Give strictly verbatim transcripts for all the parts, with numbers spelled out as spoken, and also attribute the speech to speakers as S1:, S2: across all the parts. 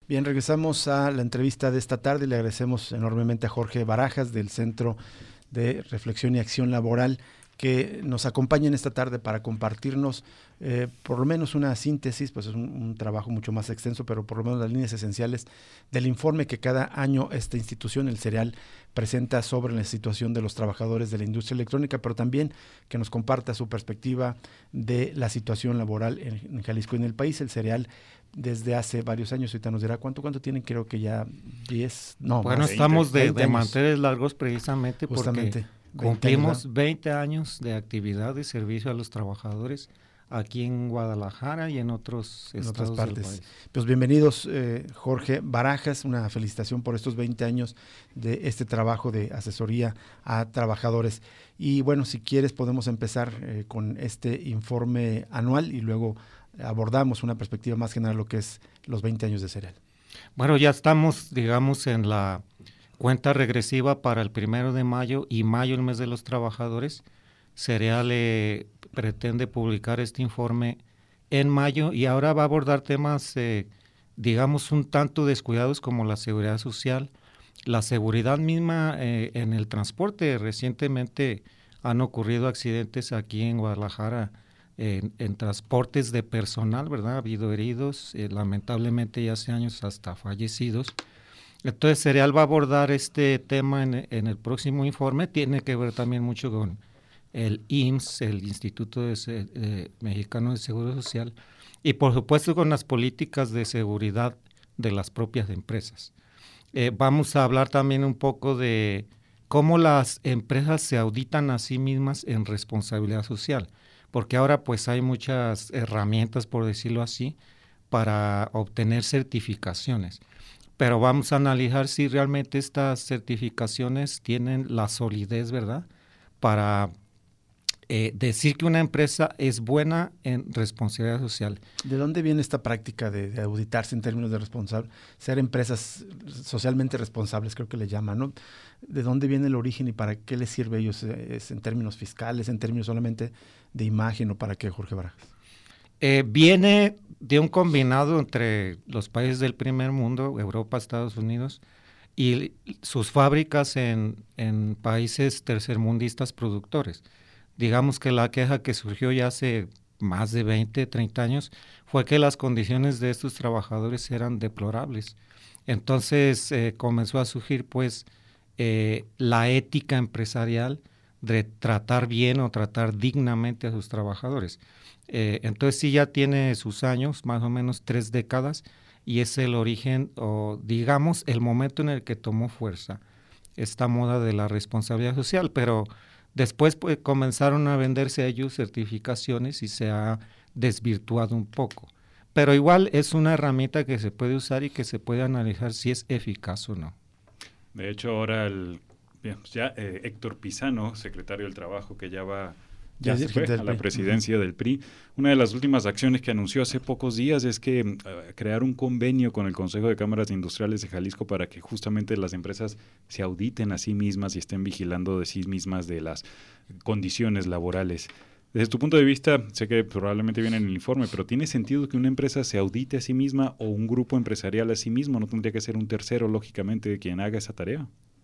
S1: Bien, regresamos a la entrevista de esta tarde. Le agradecemos enormemente a Jorge Barajas del Centro de Reflexión y Acción Laboral que nos acompañen esta tarde para compartirnos eh, por lo menos una síntesis, pues es un, un trabajo mucho más extenso, pero por lo menos las líneas esenciales del informe que cada año esta institución, el Cereal, presenta sobre la situación de los trabajadores de la industria electrónica, pero también que nos comparta su perspectiva de la situación laboral en, en Jalisco y en el país. El Cereal desde hace varios años, ahorita nos dirá cuánto, cuánto tienen, creo que ya diez, no,
S2: bueno,
S1: más,
S2: estamos
S1: veinte,
S2: de,
S1: veinte
S2: de
S1: años.
S2: manteles largos precisamente
S1: Justamente,
S2: porque cumplimos veinte años de actividad de servicio a los trabajadores aquí en Guadalajara y en otros
S1: en
S2: estados
S1: otras partes.
S2: del país.
S1: Pues bienvenidos, eh, Jorge Barajas, una felicitación por estos veinte años de este trabajo de asesoría a trabajadores. Y bueno, si quieres podemos empezar eh, con este informe anual y luego abordamos una perspectiva más general de lo que es los veinte años de Cereal.
S2: Bueno, ya estamos, digamos, en la cuenta regresiva para el primero de mayo y mayo, el mes de los trabajadores. Cereal eh, pretende publicar este informe en mayo y ahora va a abordar temas, eh, digamos, un tanto descuidados como la seguridad social, la seguridad misma eh, en el transporte. Recientemente han ocurrido accidentes aquí en Guadalajara en, en transportes de personal, ¿verdad? Ha habido heridos, eh, lamentablemente ya hace años hasta fallecidos. Entonces Cereal va a abordar este tema en, en el próximo informe. Tiene que ver también mucho con el I M S S, el Instituto de, eh, Mexicano de Seguro Social, y por supuesto con las políticas de seguridad de las propias empresas. Eh, vamos a hablar también un poco de cómo las empresas se auditan a sí mismas en responsabilidad social, porque ahora pues hay muchas herramientas, por decirlo así, para obtener certificaciones. Pero vamos a analizar si realmente estas certificaciones tienen la solidez, ¿verdad?, para eh, decir que una empresa es buena en responsabilidad social.
S1: ¿De dónde viene esta práctica de, de auditarse en términos de responsable, ser empresas socialmente responsables, creo que le llaman, ¿no? ¿De dónde viene el origen y para qué les sirve a ellos? ¿Es en términos fiscales, en términos solamente de imagen o para qué, Jorge Barajas?
S2: Eh, viene de un combinado entre los países del primer mundo, Europa, Estados Unidos, y sus fábricas en, en países tercermundistas productores. Digamos que la queja que surgió ya hace más de veinte, treinta años fue que las condiciones de estos trabajadores eran deplorables. Entonces eh, comenzó a surgir pues eh, la ética empresarial de tratar bien o tratar dignamente a sus trabajadores. Eh, entonces sí ya tiene sus años, más o menos tres décadas, y es el origen o digamos el momento en el que tomó fuerza esta moda de la responsabilidad social, pero después pues, comenzaron a venderse a ellos certificaciones y se ha desvirtuado un poco. Pero igual es una herramienta que se puede usar y que se puede analizar si es eficaz o no.
S3: De hecho, ahora el, ya eh, Héctor Pizano, secretario del Trabajo, que ya va ya se fue a la presidencia del P R I, una de las últimas acciones que anunció hace pocos días es que uh, crear un convenio con el Consejo de Cámaras Industriales de Jalisco para que justamente las empresas se auditen a sí mismas y estén vigilando de sí mismas de las condiciones laborales. Desde tu punto de vista, sé que probablemente viene en el informe, pero ¿tiene sentido que una empresa se audite a sí misma o un grupo empresarial a sí mismo? ¿No tendría que ser un tercero, lógicamente, quien haga esa tarea?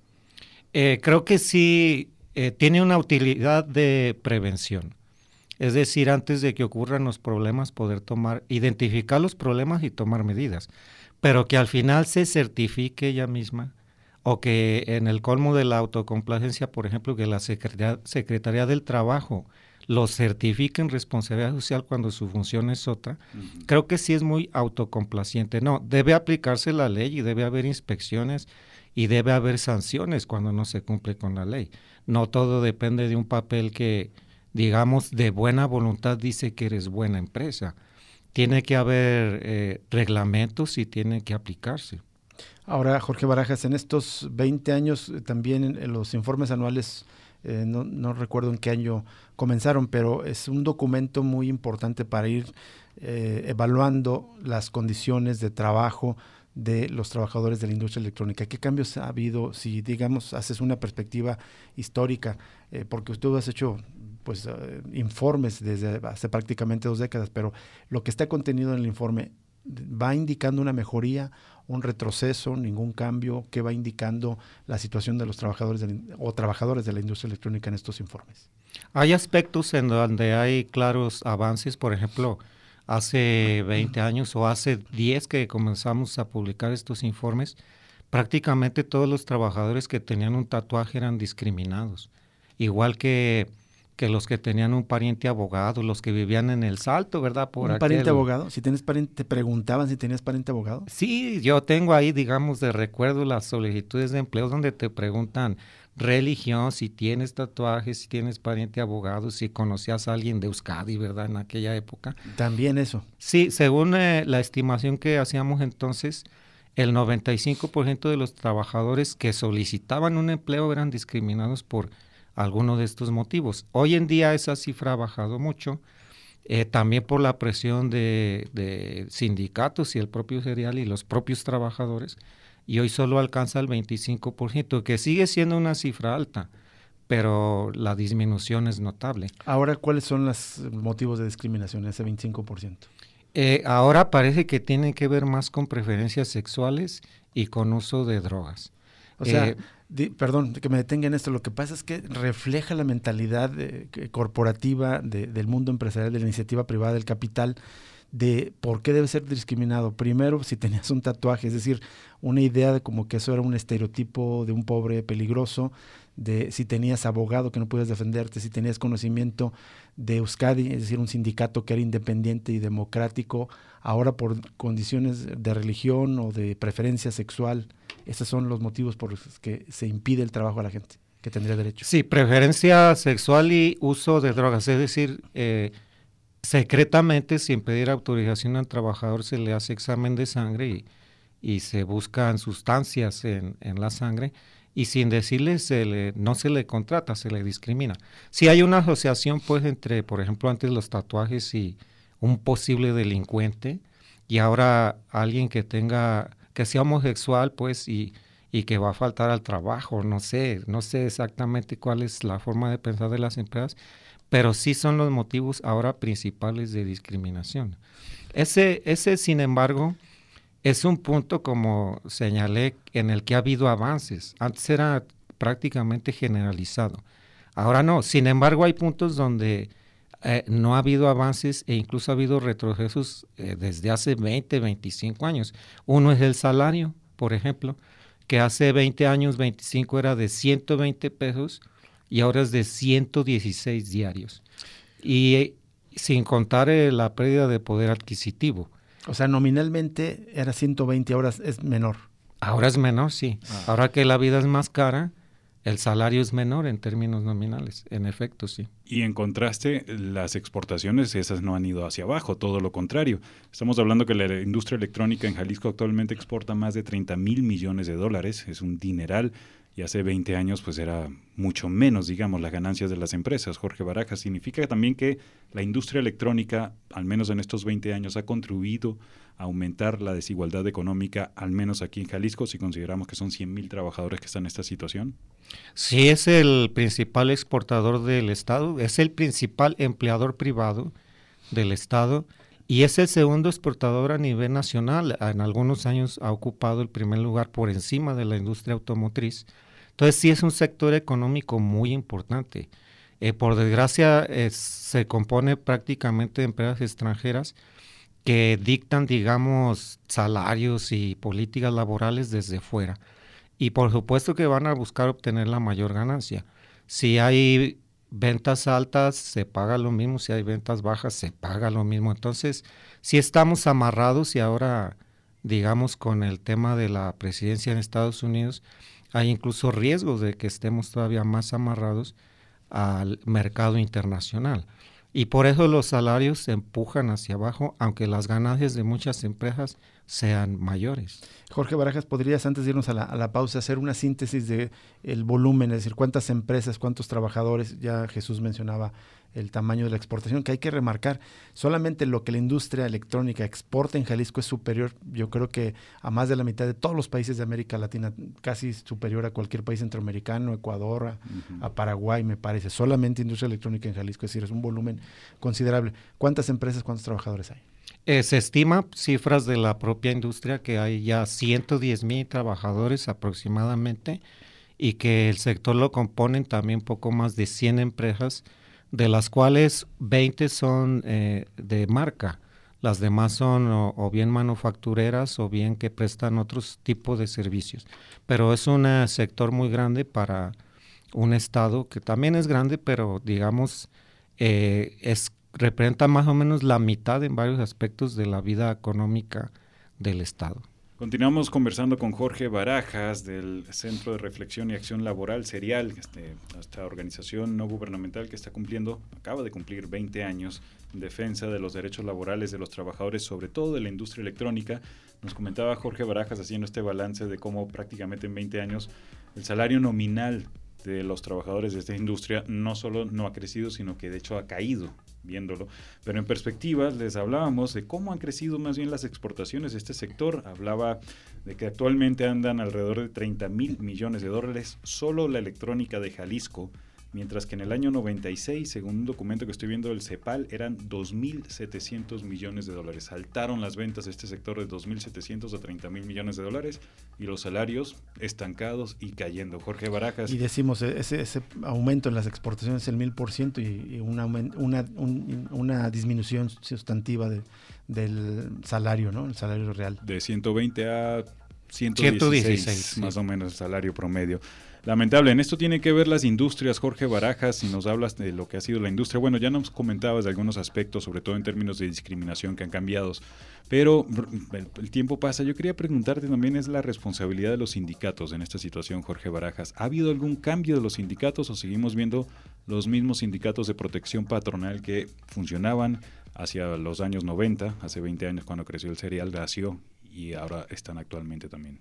S2: Eh, creo que sí. Eh, tiene una utilidad de prevención, es decir, antes de que ocurran los problemas, poder tomar, identificar los problemas y tomar medidas, pero que al final se certifique ella misma, o que en el colmo de la autocomplacencia, por ejemplo, que la Secretaría, Secretaría del Trabajo lo certifique en responsabilidad social cuando su función es otra. Uh-huh. Creo que sí es muy autocomplaciente. No, debe aplicarse la ley y debe haber inspecciones y debe haber sanciones cuando no se cumple con la ley. No todo depende de un papel que, digamos, de buena voluntad dice que eres buena empresa. Tiene que haber eh, reglamentos y tiene que aplicarse.
S1: Ahora, Jorge Barajas, en estos veinte años también en, en los informes anuales, eh, no, no recuerdo en qué año comenzaron, pero es un documento muy importante para ir eh, evaluando las condiciones de trabajo de los trabajadores de la industria electrónica. ¿Qué cambios ha habido si, digamos, haces una perspectiva histórica? Eh, porque usted has hecho pues uh, informes desde hace prácticamente dos décadas, pero lo que está contenido en el informe, ¿va indicando una mejoría un retroceso, ningún cambio? ¿Qué va indicando la situación de los trabajadores de la, o trabajadores de la industria electrónica en estos informes?
S2: Hay aspectos en donde hay claros avances. Por ejemplo, hace veinte años o hace diez que comenzamos a publicar estos informes, prácticamente todos los trabajadores que tenían un tatuaje eran discriminados, igual que, que los que tenían un pariente abogado, los que vivían en El Salto, ¿verdad?
S1: Por ¿Un aquel... pariente abogado? Si tienes pariente, ¿te preguntaban si tenías pariente abogado?
S2: Sí, yo tengo ahí, digamos, de recuerdo las solicitudes de empleo donde te preguntan religión, si tienes tatuajes, si tienes pariente abogado, si conocías a alguien de Euskadi, ¿verdad? En aquella época.
S1: También eso.
S2: Sí, según eh, la estimación que hacíamos entonces, el noventa y cinco por ciento de los trabajadores que solicitaban un empleo eran discriminados por alguno de estos motivos. Hoy en día esa cifra ha bajado mucho, eh, también por la presión de, de sindicatos y el propio serial y los propios trabajadores, y hoy solo alcanza el veinticinco por ciento, que sigue siendo una cifra alta, pero la disminución es notable.
S1: Ahora, ¿cuáles son los motivos de discriminación, ese veinticinco por ciento?
S2: Eh, ahora parece que tienen que ver más con preferencias sexuales y con uso de drogas.
S1: O sea, eh, di, perdón, que me detenga en esto, lo que pasa es que refleja la mentalidad eh, corporativa de, del mundo empresarial, de la iniciativa privada, del capital, de por qué debe ser discriminado. Primero, si tenías un tatuaje, es decir, una idea de como que eso era un estereotipo de un pobre peligroso, de si tenías abogado que no podías defenderte, si tenías conocimiento de Euskadi, es decir, un sindicato que era independiente y democrático, ahora por condiciones de religión o de preferencia sexual. Esos son los motivos por los que se impide el trabajo a la gente que tendría derecho.
S2: Sí, preferencia sexual y uso de drogas, es decir, eh, secretamente, sin pedir autorización al trabajador, se le hace examen de sangre y, y se buscan sustancias en, en la sangre, y sin decirle se le, no se le contrata, se le discrimina. Si hay una asociación, pues, entre, por ejemplo, antes los tatuajes y un posible delincuente, y ahora alguien que tenga, que sea homosexual, pues, y, y que va a faltar al trabajo, no sé, no sé exactamente cuál es la forma de pensar de las empresas, pero sí son los motivos ahora principales de discriminación. Ese, ese, sin embargo, es un punto, como señalé, en el que ha habido avances. Antes era prácticamente generalizado. Ahora no. Sin embargo, hay puntos donde eh, no ha habido avances e incluso ha habido retrocesos eh, desde hace veinte, veinticinco años. Uno es el salario, por ejemplo, que hace veinte años, veinticinco, era de ciento veinte pesos y ahora es de ciento dieciséis diarios. Y eh, sin contar eh, la pérdida de poder adquisitivo.
S1: O sea, nominalmente era ciento veinte, ahora es menor.
S2: Ahora es menor, sí. Ah. Ahora que la vida es más cara, el salario es menor en términos nominales. En efecto, sí.
S3: Y en contraste, las exportaciones, esas no han ido hacia abajo, todo lo contrario. Estamos hablando que la industria electrónica en Jalisco actualmente exporta más de treinta mil millones de dólares. Es un dineral. Y hace veinte años pues era mucho menos, digamos, las ganancias de las empresas. Jorge Barajas, significa también que la industria electrónica, al menos en estos veinte años, ha contribuido a aumentar la desigualdad económica, al menos aquí en Jalisco, si consideramos que son cien mil trabajadores que están en esta situación.
S2: Sí, es el principal exportador del Estado, es el principal empleador privado del Estado y es el segundo exportador a nivel nacional. En algunos años ha ocupado el primer lugar por encima de la industria automotriz. Entonces sí es un sector económico muy importante. Eh, por desgracia eh, se compone prácticamente de empresas extranjeras que dictan, digamos, salarios y políticas laborales desde fuera. Y por supuesto que van a buscar obtener la mayor ganancia. Si hay ventas altas, se paga lo mismo. Si hay ventas bajas, se paga lo mismo. Entonces, si estamos amarrados y ahora, digamos, con el tema de la presidencia en Estados Unidos, hay incluso riesgos de que estemos todavía más amarrados al mercado internacional. Y por eso los salarios se empujan hacia abajo, aunque las ganancias de muchas empresas sean mayores.
S1: Jorge Barajas, ¿podrías, antes de irnos a la, a la pausa, hacer una síntesis de el volumen, es decir, cuántas empresas, cuántos trabajadores? Ya Jesús mencionaba el tamaño de la exportación, que hay que remarcar. Solamente lo que la industria electrónica exporta en Jalisco es superior, yo creo que a más de la mitad de todos los países de América Latina, casi superior a cualquier país centroamericano, Ecuador, a, uh-huh. a Paraguay, me parece. Solamente industria electrónica en Jalisco, es decir, es un volumen considerable. ¿Cuántas empresas, cuántos trabajadores hay?
S2: Eh, se estima, cifras de la propia industria, que hay ya ciento diez mil trabajadores aproximadamente y que el sector lo componen también poco más de cien empresas, de las cuales veinte son eh, de marca. Las demás son o, o bien manufactureras o bien que prestan otros tipos de servicios. Pero es un uh, sector muy grande para un estado que también es grande, pero digamos eh, es representa más o menos la mitad en varios aspectos de la vida económica del estado.
S3: Continuamos conversando con Jorge Barajas del Centro de Reflexión y Acción Laboral, CERIAL, este, esta organización no gubernamental que está cumpliendo, acaba de cumplir veinte años en defensa de los derechos laborales de los trabajadores, sobre todo de la industria electrónica. Nos comentaba Jorge Barajas haciendo este balance de cómo prácticamente en veinte años el salario nominal de los trabajadores de esta industria no solo no ha crecido, sino que de hecho ha caído, viéndolo. Pero en perspectiva les hablábamos de cómo han crecido más bien las exportaciones de este sector. Hablaba de que actualmente andan alrededor de treinta mil millones de dólares solo la electrónica de Jalisco, mientras que en el año noventa y seis, según un documento que estoy viendo del CEPAL, eran dos mil setecientos millones de dólares. Saltaron las ventas de este sector de dos mil setecientos a treinta mil millones de dólares y los salarios estancados y cayendo. Jorge Barajas.
S1: Y decimos, ese, ese aumento en las exportaciones es el mil por ciento y, y una, una, un, una disminución sustantiva de, del salario, ¿no? El salario real.
S3: De ciento veinte a ciento dieciséis, ciento dieciséis más sí. o menos el salario promedio. Lamentable, en esto tiene que ver las industrias, Jorge Barajas, si nos hablas de lo que ha sido la industria. Bueno, ya nos comentabas de algunos aspectos, sobre todo en términos de discriminación que han cambiado, pero el, el tiempo pasa. Yo quería preguntarte también, ¿es la responsabilidad de los sindicatos en esta situación, Jorge Barajas? ¿Ha habido algún cambio de los sindicatos o seguimos viendo los mismos sindicatos de protección patronal que funcionaban hacia los años noventa, hace veinte años cuando creció el CERIAL, nació y ahora están actualmente también?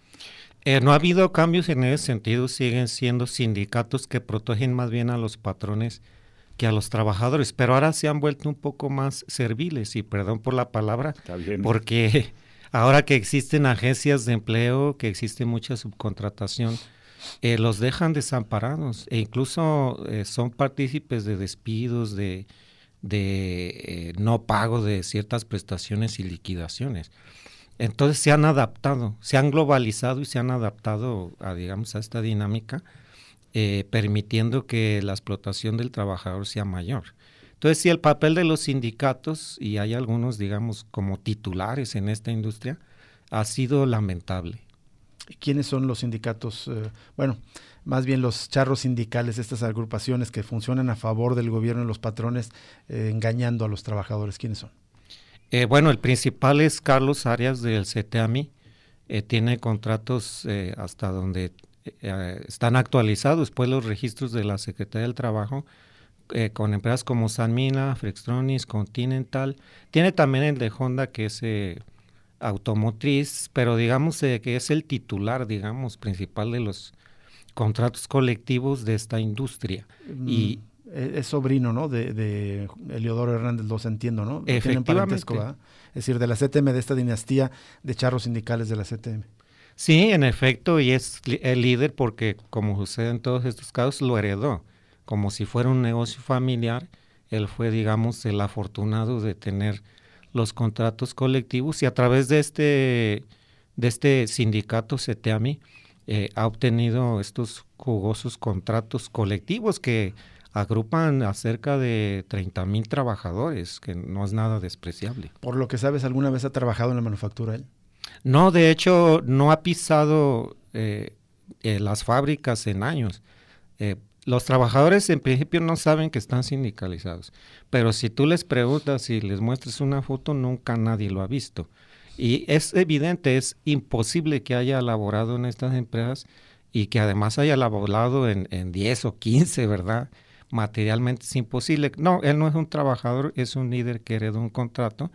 S2: Eh, no ha habido cambios en ese sentido, siguen siendo sindicatos que protegen más bien a los patrones que a los trabajadores, pero ahora se han vuelto un poco más serviles, y perdón por la palabra, porque ahora que existen agencias de empleo, que existe mucha subcontratación, eh, los dejan desamparados e incluso eh, son partícipes de despidos, de, de eh, no pago de ciertas prestaciones y liquidaciones. Entonces se han adaptado, se han globalizado y se han adaptado a, digamos, a esta dinámica, eh, permitiendo que la explotación del trabajador sea mayor. Entonces, si el papel de los sindicatos, y hay algunos, digamos, como titulares en esta industria, ha sido lamentable.
S1: ¿Quiénes son los sindicatos? Eh, bueno, más bien los charros sindicales, estas agrupaciones que funcionan a favor del gobierno y los patrones, eh, engañando a los trabajadores. ¿Quiénes son?
S2: Eh, bueno, el principal es Carlos Arias del CETAMI, eh, tiene contratos eh, hasta donde eh, están actualizados pues los registros de la Secretaría del Trabajo eh, con empresas como Sanmina, Flextronics, Continental, tiene también el de Honda que es eh, automotriz, pero digamos eh, que es el titular, digamos, principal de los contratos colectivos de esta industria.
S1: Mm.
S2: Y
S1: es sobrino, ¿no? De, de Eliodoro Hernández, los entiendo, ¿no?
S2: Efectivamente.
S1: Es decir, de la C T M, de esta dinastía de charros sindicales de la C T M.
S2: Sí, en efecto, y es el líder porque, como sucede en todos estos casos, lo heredó. Como si fuera un negocio familiar, él fue, digamos, el afortunado de tener los contratos colectivos y a través de este, de este sindicato CETAMI eh, ha obtenido estos jugosos contratos colectivos que agrupan a cerca de treinta mil trabajadores, que no es nada despreciable.
S1: Por lo que sabes, ¿alguna vez ha trabajado en la manufactura él?
S2: No, de hecho, no ha pisado eh, eh, las fábricas en años. Eh, los trabajadores en principio no saben que están sindicalizados, pero si tú les preguntas y les muestras una foto, nunca nadie lo ha visto. Y es evidente, es imposible que haya laborado en estas empresas y que además haya laborado en, en diez o quince, ¿verdad? Materialmente es imposible. No, él no es un trabajador, es un líder que heredó un contrato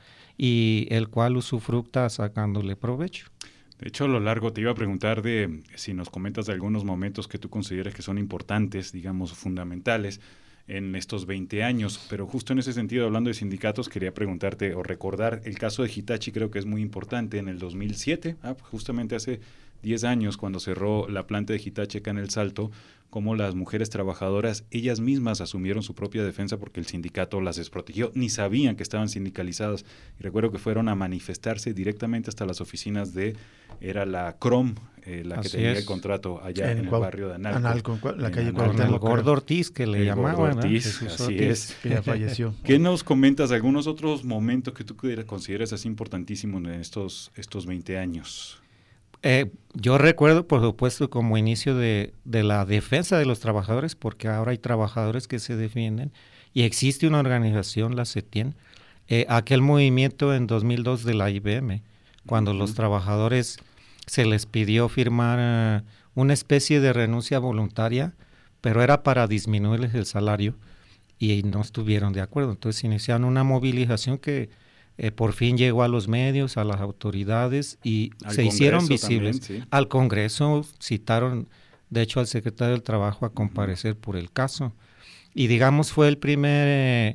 S2: y el cual usufructa sacándole provecho.
S3: De hecho, a lo largo te iba a preguntar de si nos comentas de algunos momentos que tú consideres que son importantes, digamos, fundamentales, en estos veinte años. Pero justo en ese sentido, hablando de sindicatos, quería preguntarte o recordar el caso de Hitachi, creo que es muy importante. En el dos mil siete, ah, justamente hace diez años, cuando cerró la planta de Hitachi acá en El Salto, como las mujeres trabajadoras, ellas mismas asumieron su propia defensa porque el sindicato las desprotegió, ni sabían que estaban sindicalizadas. Y recuerdo que fueron a manifestarse directamente hasta las oficinas de, era la Crom, eh, la Así que tenía es. el contrato allá en, en el Cuau, barrio de Analco.
S1: Analco la calle
S2: Cuauhtémoc. El Gordo Ortiz, que le llamaban.
S3: Ortiz, ¿no? Así Ortiz, es.
S1: Que ya falleció.
S3: ¿Qué nos comentas? ¿Algunos otros momentos que tú consideras así importantísimos en estos, estos veinte años?
S2: Eh, yo recuerdo, por supuesto, como inicio de, de la defensa de los trabajadores, porque ahora hay trabajadores que se defienden y existe una organización, la CETIEN, eh, aquel movimiento en dos mil dos de la I B M, cuando uh-huh. los trabajadores se les pidió firmar uh, una especie de renuncia voluntaria, pero era para disminuirles el salario y no estuvieron de acuerdo. Entonces iniciaron una movilización que Eh, por fin llegó a los medios, a las autoridades y al se Congreso hicieron visibles. También, sí. Al Congreso citaron, de hecho, al secretario del Trabajo a comparecer uh-huh. por el caso. Y digamos fue el primer, eh,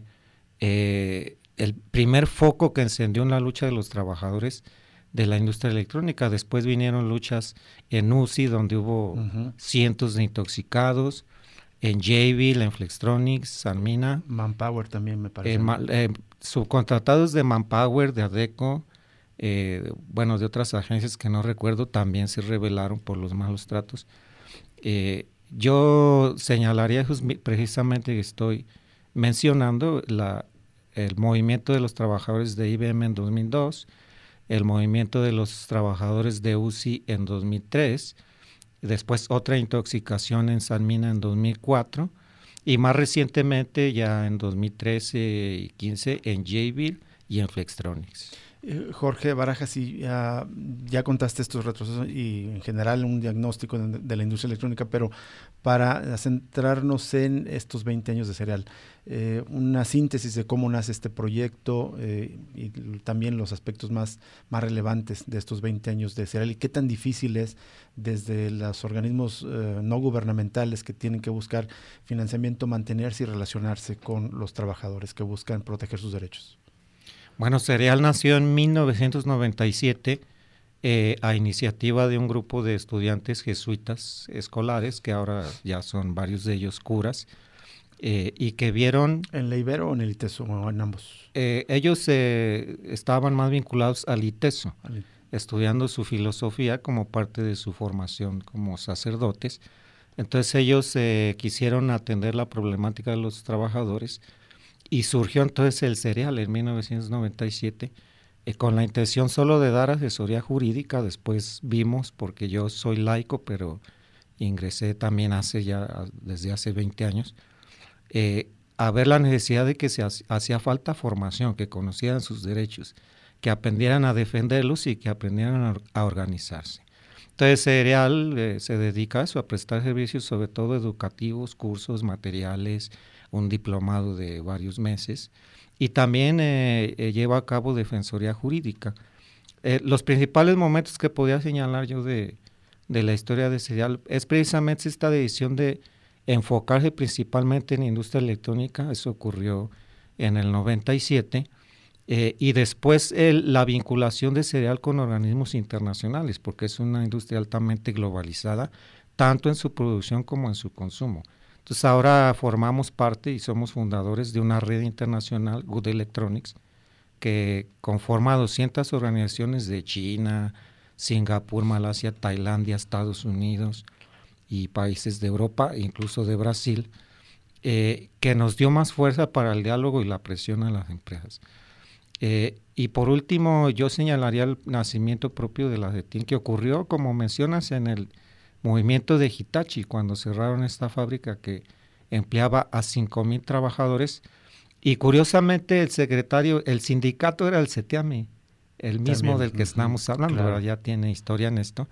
S2: eh, el primer foco que encendió en la lucha de los trabajadores de la industria electrónica. Después vinieron luchas en U C I, donde hubo uh-huh. cientos de intoxicados, en Jabil, en Flextronics, Sanmina.
S1: Manpower también me parece.
S2: Eh, ma, eh, subcontratados de Manpower, de Adecco, eh, bueno, de otras agencias que no recuerdo, también se rebelaron por los malos tratos. Eh, yo señalaría precisamente que estoy mencionando la, el movimiento de los trabajadores de I B M en dos mil dos, el movimiento de los trabajadores de U C I en dos mil tres, después otra intoxicación en Sanmina en dos mil cuatro, y más recientemente ya en dos mil trece y quince en Jabil y en Flextronics.
S1: Eh, Jorge Barajas, si ya, ya contaste estos retrocesos y en general un diagnóstico de, de la industria electrónica, pero para centrarnos en estos veinte años de Cereal, eh, una síntesis de cómo nace este proyecto eh, y también los aspectos más, más relevantes de estos veinte años de Cereal y qué tan difícil es desde los organismos eh, no gubernamentales que tienen que buscar financiamiento, mantenerse y relacionarse con los trabajadores que buscan proteger sus derechos.
S2: Bueno, Cereal nació en mil novecientos noventa y siete eh, a iniciativa de un grupo de estudiantes jesuitas escolares, que ahora ya son varios de ellos curas, eh, y que vieron...
S1: ¿En la Ibero o en el ITESO o en ambos?
S2: Eh, ellos eh, estaban más vinculados al ITESO, al... estudiando su filosofía como parte de su formación como sacerdotes. Entonces ellos eh, quisieron atender la problemática de los trabajadores. Y surgió entonces el Cereal en mil novecientos noventa y siete eh, con la intención solo de dar asesoría jurídica. Después vimos, porque yo soy laico, pero ingresé también hace ya desde hace veinte años, eh, a ver la necesidad de que se hacía falta formación, que conocieran sus derechos, que aprendieran a defenderlos y que aprendieran a, a organizarse. Entonces Cereal eh, se dedica a eso, a prestar servicios sobre todo educativos, cursos, materiales, un diplomado de varios meses y también eh, eh, lleva a cabo defensoría jurídica. Eh, los principales momentos que podía señalar yo de, de la historia de Cereal es precisamente esta decisión de enfocarse principalmente en industria electrónica. Eso ocurrió en el noventa y siete, eh, y después el, la vinculación de Cereal con organismos internacionales, porque es una industria altamente globalizada, tanto en su producción como en su consumo. Entonces ahora formamos parte y somos fundadores de una red internacional, Good Electronics, que conforma doscientas organizaciones de China, Singapur, Malasia, Tailandia, Estados Unidos y países de Europa, incluso de Brasil, eh, que nos dio más fuerza para el diálogo y la presión a las empresas. Eh, y por último, yo señalaría el nacimiento propio de la CETIEN, que ocurrió, como mencionas, en el movimiento de Hitachi, cuando cerraron esta fábrica que empleaba a cinco mil trabajadores, y curiosamente el secretario, el sindicato era el CETIAME, el mismo También, del que uh-huh, estamos hablando, claro. Ya tiene historia en esto,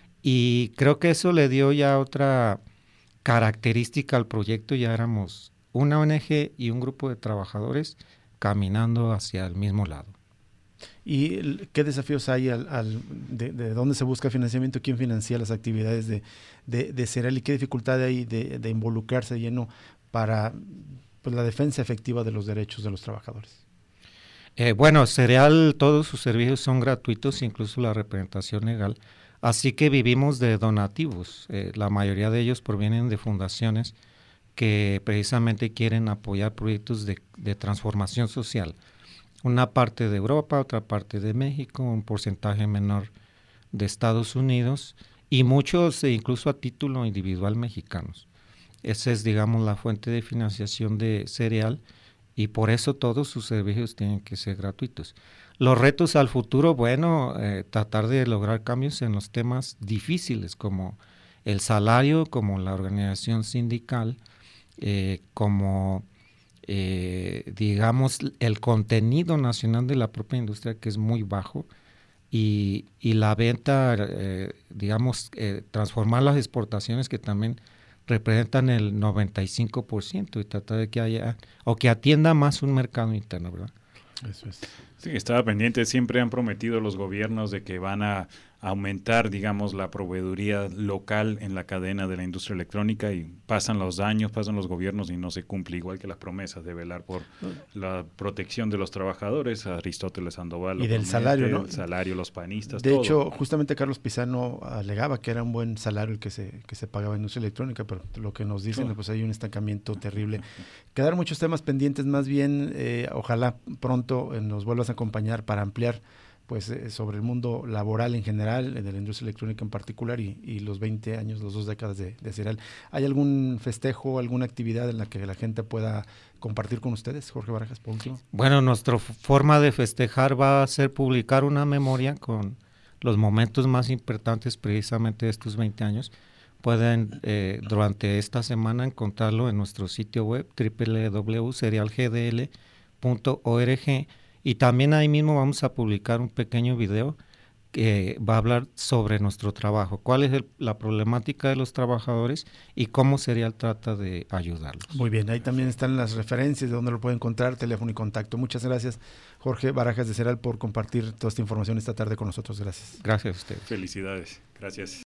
S2: y creo que eso le dio ya otra característica al proyecto. Ya éramos una O N G y un grupo de trabajadores caminando hacia el mismo lado.
S1: ¿Y qué desafíos hay al, al de, de dónde se busca financiamiento? ¿Quién financia las actividades de, de, de Cereal? ¿Y qué dificultad hay de, de involucrarse lleno para pues la defensa efectiva de los derechos de los trabajadores.
S2: Eh, bueno, Cereal, todos sus servicios son gratuitos, incluso la representación legal, así que vivimos de donativos. Eh, la mayoría de ellos provienen de fundaciones que precisamente quieren apoyar proyectos de, de transformación social. Una parte de Europa, otra parte de México, un porcentaje menor de Estados Unidos y muchos eh, incluso a título individual mexicanos. Esa es, digamos, la fuente de financiación de Cereal y por eso todos sus servicios tienen que ser gratuitos. Los retos al futuro, bueno, eh, tratar de lograr cambios en los temas difíciles como el salario, como la organización sindical, eh, como, eh, digamos, el contenido nacional de la propia industria que es muy bajo y, y la venta, eh, digamos, eh, transformar las exportaciones que también representan el noventa y cinco por ciento y tratar de que haya, o que atienda más un mercado interno, ¿verdad?
S3: Eso es. Sí, estaba pendiente, siempre han prometido los gobiernos de que van a aumentar, digamos, la proveeduría local en la cadena de la industria electrónica y pasan los años, pasan los gobiernos y no se cumple, igual que las promesas de velar por la protección de los trabajadores, Aristóteles Sandoval.
S1: Y del promete, salario, ¿no?
S3: El salario, los panistas,
S1: De
S3: todo.
S1: hecho, justamente Carlos Pizano alegaba que era un buen salario el que se, que se pagaba en industria electrónica, pero lo que nos dicen, oh. pues hay un estancamiento terrible. Quedaron muchos temas pendientes, más bien, eh, ojalá pronto eh, nos vuelvas a acompañar para ampliar pues eh, sobre el mundo laboral en general, de la industria electrónica en particular y, y los veinte años, las dos décadas de, de Cereal. ¿Hay algún festejo, alguna actividad en la que la gente pueda compartir con ustedes, Jorge Barajas, por último?
S2: Bueno, nuestra forma de festejar va a ser publicar una memoria con los momentos más importantes precisamente de estos veinte años. Pueden eh, durante esta semana encontrarlo en nuestro sitio web doble u doble u doble u punto cereal g d l punto org. Y también ahí mismo vamos a publicar un pequeño video que va a hablar sobre nuestro trabajo, cuál es el, la problemática de los trabajadores y cómo Cereal trata de ayudarlos.
S1: Muy bien, ahí también están las referencias de dónde lo pueden encontrar, teléfono y contacto. Muchas gracias, Jorge Barajas de Cereal, por compartir toda esta información esta tarde con nosotros. Gracias.
S2: Gracias a usted.
S3: Felicidades. Gracias.